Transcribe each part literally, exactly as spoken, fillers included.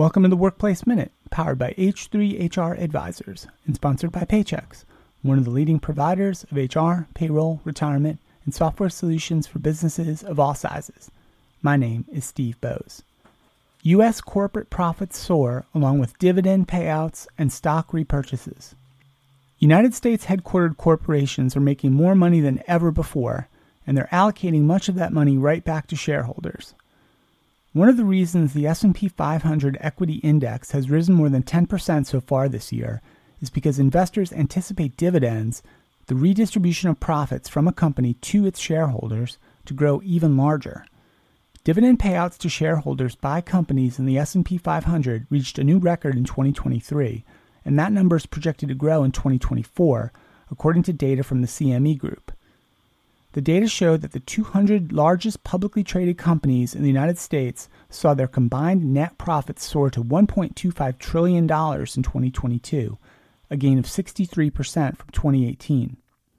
Welcome to the Workplace Minute, powered by H three H R Advisors and sponsored by Paychex, one of the leading providers of H R, payroll, retirement, and software solutions for businesses of all sizes. My name is Steve Bose. U S corporate profits soar along with dividend payouts and stock repurchases. United States headquartered corporations are making more money than ever before, and they're allocating much of that money right back to shareholders. One of the reasons the S and P five hundred Equity Index has risen more than ten percent so far this year is because investors anticipate dividends, the redistribution of profits from a company to its shareholders, to grow even larger. Dividend payouts to shareholders by companies in the S and P five hundred reached a new record in twenty twenty-three, and that number is projected to grow in twenty twenty-four, according to data from the C M E Group. The data showed that the two hundred largest publicly traded companies in the United States saw their combined net profits soar to one point two five trillion dollars in twenty twenty-two, a gain of sixty-three percent from twenty eighteen.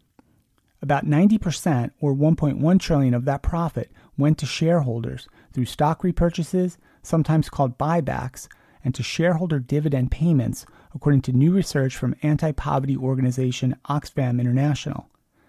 About ninety percent, or one point one trillion dollars of that profit, went to shareholders through stock repurchases, sometimes called buybacks, and to shareholder dividend payments, according to new research from anti-poverty organization Oxfam International.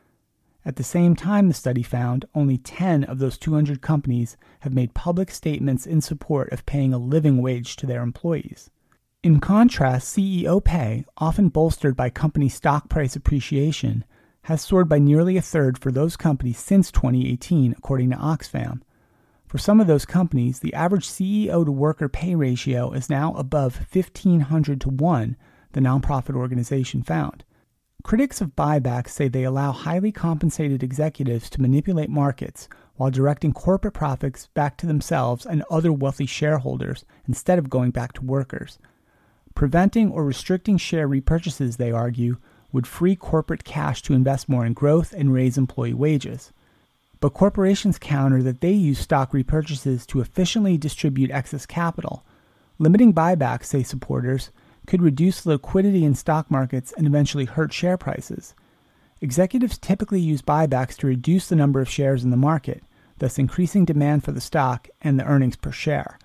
At the same time, the study found only ten of those two hundred companies have made public statements in support of paying a living wage to their employees. In contrast, C E O pay, often bolstered by company stock price appreciation, has soared by nearly a third for those companies since twenty eighteen, according to Oxfam. For some of those companies, the average C E O to worker pay ratio is now above fifteen hundred to one, the nonprofit organization found. Critics of buybacks say they allow highly compensated executives to manipulate markets while directing corporate profits back to themselves and other wealthy shareholders instead of going back to workers. Preventing or restricting share repurchases, they argue, would free corporate cash to invest more in growth and raise employee wages. But corporations counter that they use stock repurchases to efficiently distribute excess capital. Limiting buybacks, say supporters, could reduce liquidity in stock markets and eventually hurt share prices. Executives typically use buybacks to reduce the number of shares in the market, thus increasing demand for the stock and the earnings per share.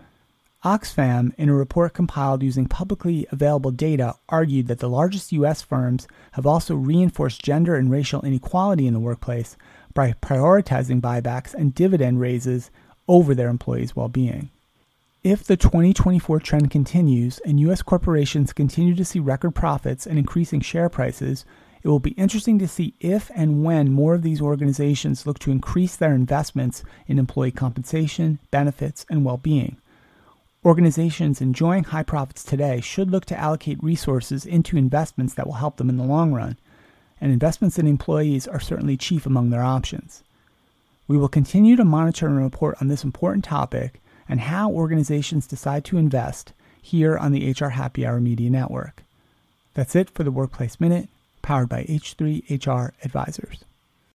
Oxfam, in a report compiled using publicly available data, argued that the largest U S firms have also reinforced gender and racial inequality in the workplace by prioritizing buybacks and dividend raises over their employees' well-being. If the twenty twenty-four trend continues and U S corporations continue to see record profits and increasing share prices, it will be interesting to see if and when more of these organizations look to increase their investments in employee compensation, benefits, and well-being. Organizations enjoying high profits today should look to allocate resources into investments that will help them in the long run, and investments in employees are certainly chief among their options. We will continue to monitor and report on this important topic and how organizations decide to invest here on the H R Happy Hour Media Network. That's it for the Workplace Minute, powered by H three H R Advisors.